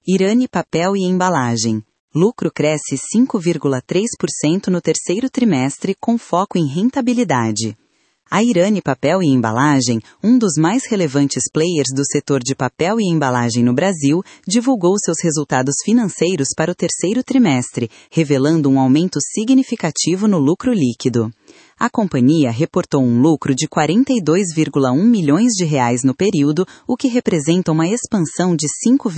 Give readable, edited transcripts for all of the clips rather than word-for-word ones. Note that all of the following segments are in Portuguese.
Irani Papel e Embalagem. Lucro cresce 5,3% no terceiro trimestre com foco em rentabilidade. A Irani Papel e Embalagem, um dos mais relevantes players do setor de papel e embalagem no Brasil, divulgou seus resultados financeiros para o terceiro trimestre, revelando um aumento significativo no lucro líquido. A companhia reportou um lucro de R$ 42,1 milhões no período, o que representa uma expansão de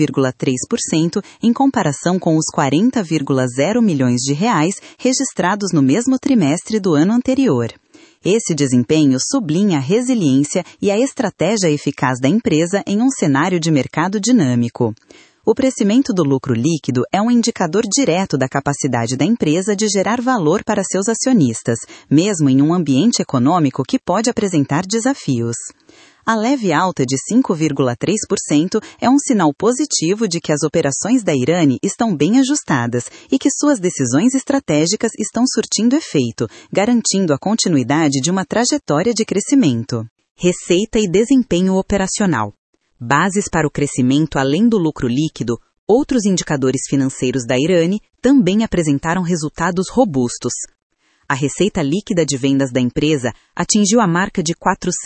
5,3% em comparação com os R$ 40,0 milhões registrados no mesmo trimestre do ano anterior. Esse desempenho sublinha a resiliência e a estratégia eficaz da empresa em um cenário de mercado dinâmico. O crescimento do lucro líquido é um indicador direto da capacidade da empresa de gerar valor para seus acionistas, mesmo em um ambiente econômico que pode apresentar desafios. A leve alta de 5,3% é um sinal positivo de que as operações da Irani estão bem ajustadas e que suas decisões estratégicas estão surtindo efeito, garantindo a continuidade de uma trajetória de crescimento. Receita e desempenho operacional. Bases para o crescimento além do lucro líquido, outros indicadores financeiros da Irani também apresentaram resultados robustos. A receita líquida de vendas da empresa atingiu a marca de R$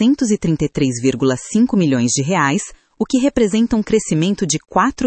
433,5 milhões, o que representa um crescimento de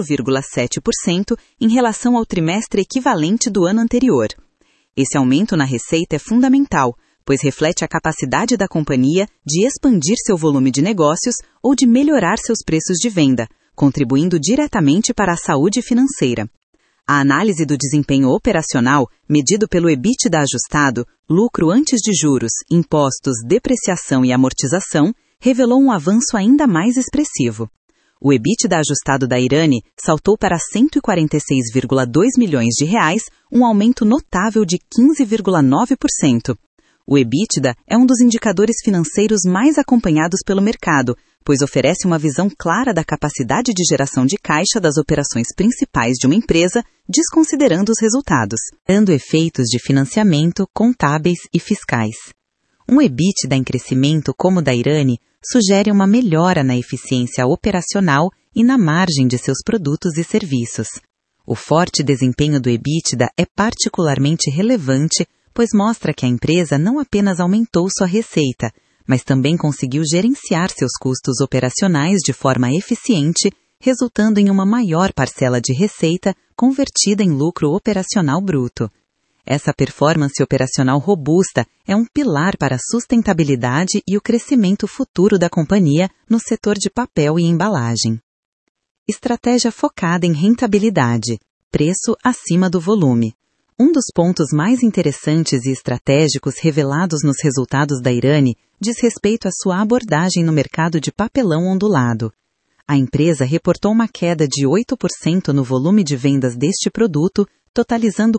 4,7% em relação ao trimestre equivalente do ano anterior. Esse aumento na receita é fundamental, pois reflete a capacidade da companhia de expandir seu volume de negócios ou de melhorar seus preços de venda, contribuindo diretamente para a saúde financeira. A análise do desempenho operacional, medido pelo EBITDA ajustado, lucro antes de juros, impostos, depreciação e amortização, revelou um avanço ainda mais expressivo. O EBITDA ajustado da Irani saltou para R$ 146,2 milhões, um aumento notável de 15,9%. O EBITDA é um dos indicadores financeiros mais acompanhados pelo mercado, pois oferece uma visão clara da capacidade de geração de caixa das operações principais de uma empresa, desconsiderando os resultados, dando efeitos de financiamento, contábeis e fiscais. Um EBITDA em crescimento como o da Irani sugere uma melhora na eficiência operacional e na margem de seus produtos e serviços. O forte desempenho do EBITDA é particularmente relevante, pois mostra que a empresa não apenas aumentou sua receita, mas também conseguiu gerenciar seus custos operacionais de forma eficiente, resultando em uma maior parcela de receita convertida em lucro operacional bruto. Essa performance operacional robusta é um pilar para a sustentabilidade e o crescimento futuro da companhia no setor de papel e embalagem. Estratégia focada em rentabilidade, preço acima do volume. Um dos pontos mais interessantes e estratégicos revelados nos resultados da Irani diz respeito à sua abordagem no mercado de papelão ondulado. A empresa reportou uma queda de 8% no volume de vendas deste produto, totalizando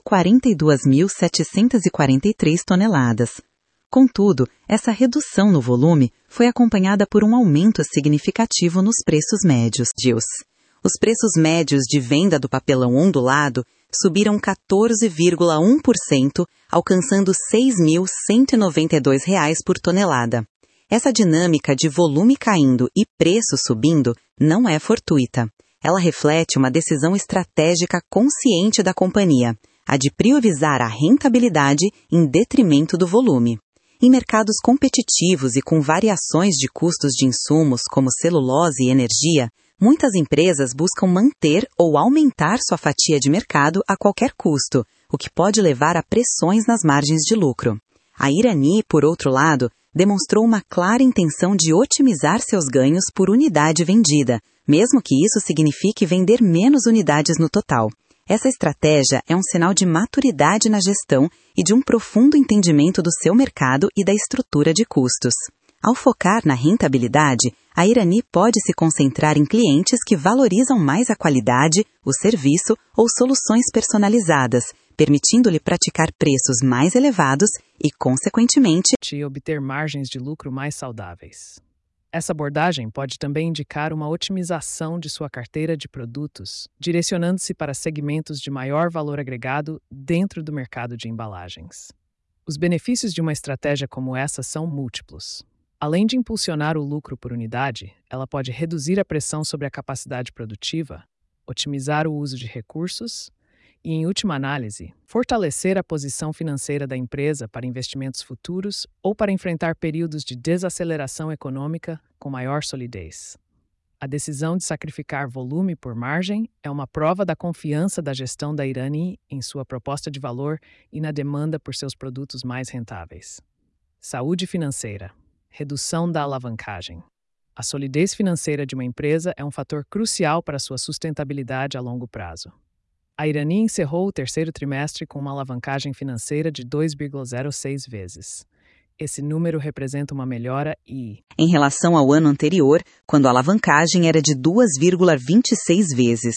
42.743 toneladas. Contudo, essa redução no volume foi acompanhada por um aumento significativo nos preços médios. Os preços médios de venda do papelão ondulado subiram 14,1%, alcançando R$ 6.192 por tonelada. Essa dinâmica de volume caindo e preço subindo não é fortuita. Ela reflete uma decisão estratégica consciente da companhia, a de priorizar a rentabilidade em detrimento do volume. Em mercados competitivos e com variações de custos de insumos como celulose e energia, muitas empresas buscam manter ou aumentar sua fatia de mercado a qualquer custo, o que pode levar a pressões nas margens de lucro. A Irani, por outro lado, demonstrou uma clara intenção de otimizar seus ganhos por unidade vendida, mesmo que isso signifique vender menos unidades no total. Essa estratégia é um sinal de maturidade na gestão e de um profundo entendimento do seu mercado e da estrutura de custos. Ao focar na rentabilidade, a Irani pode se concentrar em clientes que valorizam mais a qualidade, o serviço ou soluções personalizadas, permitindo-lhe praticar preços mais elevados e, consequentemente, obter margens de lucro mais saudáveis. Essa abordagem pode também indicar uma otimização de sua carteira de produtos, direcionando-se para segmentos de maior valor agregado dentro do mercado de embalagens. Os benefícios de uma estratégia como essa são múltiplos. Além de impulsionar o lucro por unidade, ela pode reduzir a pressão sobre a capacidade produtiva, otimizar o uso de recursos e, em última análise, fortalecer a posição financeira da empresa para investimentos futuros ou para enfrentar períodos de desaceleração econômica com maior solidez. A decisão de sacrificar volume por margem é uma prova da confiança da gestão da Irani em sua proposta de valor e na demanda por seus produtos mais rentáveis. Saúde financeira. Redução da alavancagem. A solidez financeira de uma empresa é um fator crucial para sua sustentabilidade a longo prazo. A Irani encerrou o terceiro trimestre com uma alavancagem financeira de 2,06 vezes. Esse número representa uma melhora em relação ao ano anterior, quando a alavancagem era de 2,26 vezes.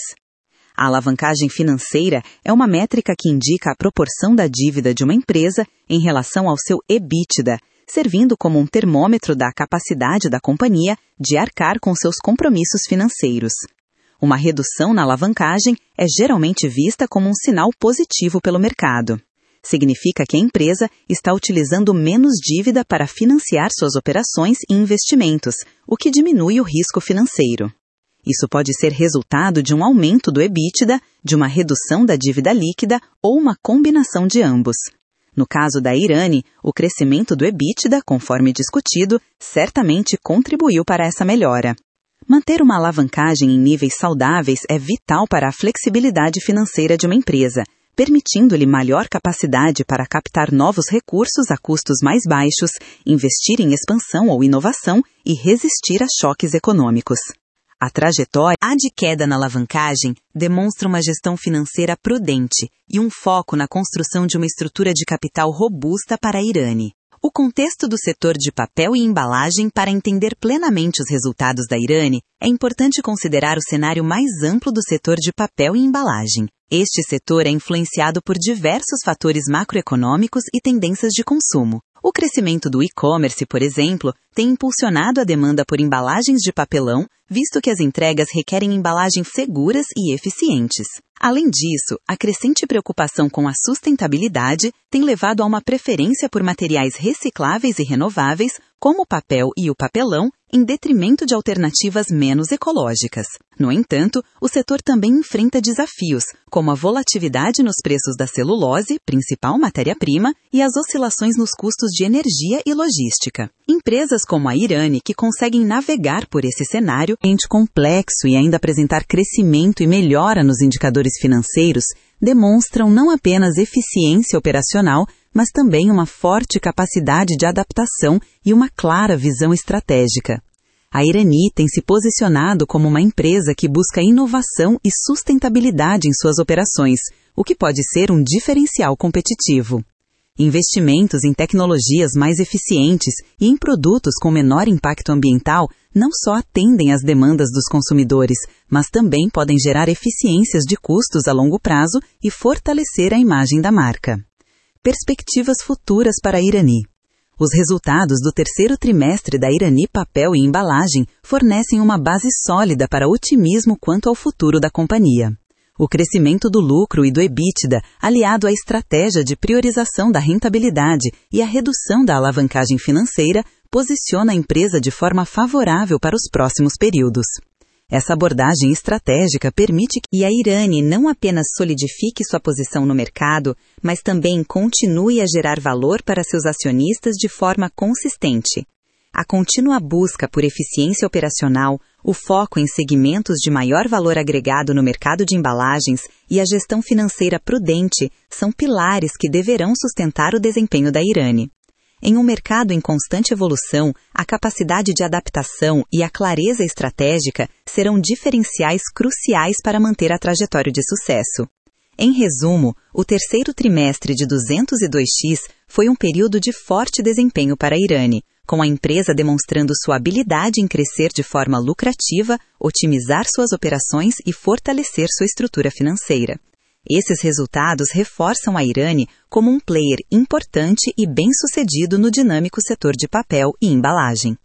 A alavancagem financeira é uma métrica que indica a proporção da dívida de uma empresa em relação ao seu EBITDA, servindo como um termômetro da capacidade da companhia de arcar com seus compromissos financeiros. Uma redução na alavancagem é geralmente vista como um sinal positivo pelo mercado. Significa que a empresa está utilizando menos dívida para financiar suas operações e investimentos, o que diminui o risco financeiro. Isso pode ser resultado de um aumento do EBITDA, de uma redução da dívida líquida ou uma combinação de ambos. No caso da Irani, o crescimento do EBITDA, conforme discutido, certamente contribuiu para essa melhora. Manter uma alavancagem em níveis saudáveis é vital para a flexibilidade financeira de uma empresa, permitindo-lhe maior capacidade para captar novos recursos a custos mais baixos, investir em expansão ou inovação e resistir a choques econômicos. A trajetória de queda na alavancagem demonstra uma gestão financeira prudente e um foco na construção de uma estrutura de capital robusta para a Irani. O contexto do setor de papel e embalagem. Para entender plenamente os resultados da Irani, é importante considerar o cenário mais amplo do setor de papel e embalagem. Este setor é influenciado por diversos fatores macroeconômicos e tendências de consumo. O crescimento do e-commerce, por exemplo, tem impulsionado a demanda por embalagens de papelão, visto que as entregas requerem embalagens seguras e eficientes. Além disso, a crescente preocupação com a sustentabilidade tem levado a uma preferência por materiais recicláveis e renováveis, como o papel e o papelão, em detrimento de alternativas menos ecológicas. No entanto, o setor também enfrenta desafios, como a volatilidade nos preços da celulose, principal matéria-prima, e as oscilações nos custos de energia e logística. Empresas como a Irani, que conseguem navegar por esse cenário complexo e ainda apresentar crescimento e melhora nos indicadores financeiros, demonstram não apenas eficiência operacional, mas também uma forte capacidade de adaptação e uma clara visão estratégica. A Irani tem se posicionado como uma empresa que busca inovação e sustentabilidade em suas operações, o que pode ser um diferencial competitivo. Investimentos em tecnologias mais eficientes e em produtos com menor impacto ambiental não só atendem às demandas dos consumidores, mas também podem gerar eficiências de custos a longo prazo e fortalecer a imagem da marca. Perspectivas futuras para a Irani. Os resultados do terceiro trimestre da Irani Papel e Embalagem fornecem uma base sólida para otimismo quanto ao futuro da companhia. O crescimento do lucro e do EBITDA, aliado à estratégia de priorização da rentabilidade e à redução da alavancagem financeira, posiciona a empresa de forma favorável para os próximos períodos. Essa abordagem estratégica permite que a Irani não apenas solidifique sua posição no mercado, mas também continue a gerar valor para seus acionistas de forma consistente. A contínua busca por eficiência operacional, o foco em segmentos de maior valor agregado no mercado de embalagens e a gestão financeira prudente são pilares que deverão sustentar o desempenho da Irani. Em um mercado em constante evolução, a capacidade de adaptação e a clareza estratégica serão diferenciais cruciais para manter a trajetória de sucesso. Em resumo, o terceiro trimestre de 202x foi um período de forte desempenho para a Irani, com a empresa demonstrando sua habilidade em crescer de forma lucrativa, otimizar suas operações e fortalecer sua estrutura financeira. Esses resultados reforçam a Irani como um player importante e bem-sucedido no dinâmico setor de papel e embalagem.